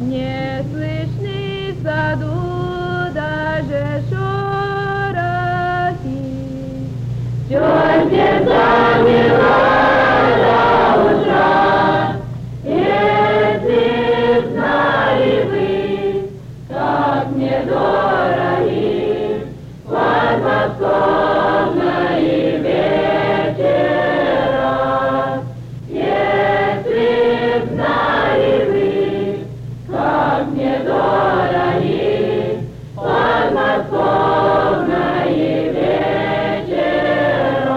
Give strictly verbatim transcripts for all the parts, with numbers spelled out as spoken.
Не слышны в саду даже шорохи. Тетя замелала утра, если б знали вы, как мне дороги подмосковные вечера. Если б знали вы, как мне дороги подмосковные вечера.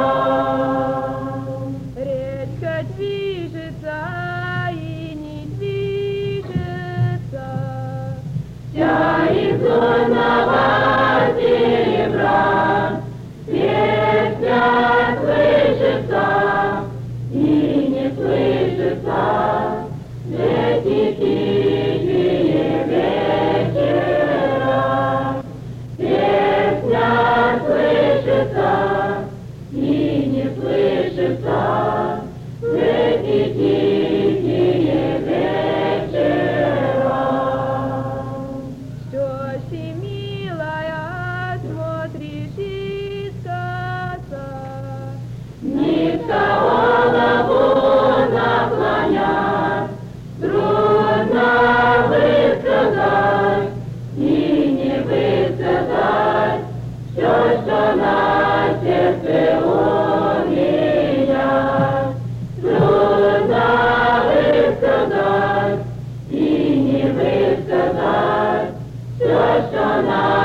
Речка движется и не движется, вся из лунного серебра. Песня слышится и не слышится, эти тихие вечера. Песня слышится и не слышится, эти тихие вечера. Что си, милая, смотришь искоса, низко голову наклонять, трудно высказать и не высказать все, что на сердце у меня. Трудно высказать и не высказать все, что на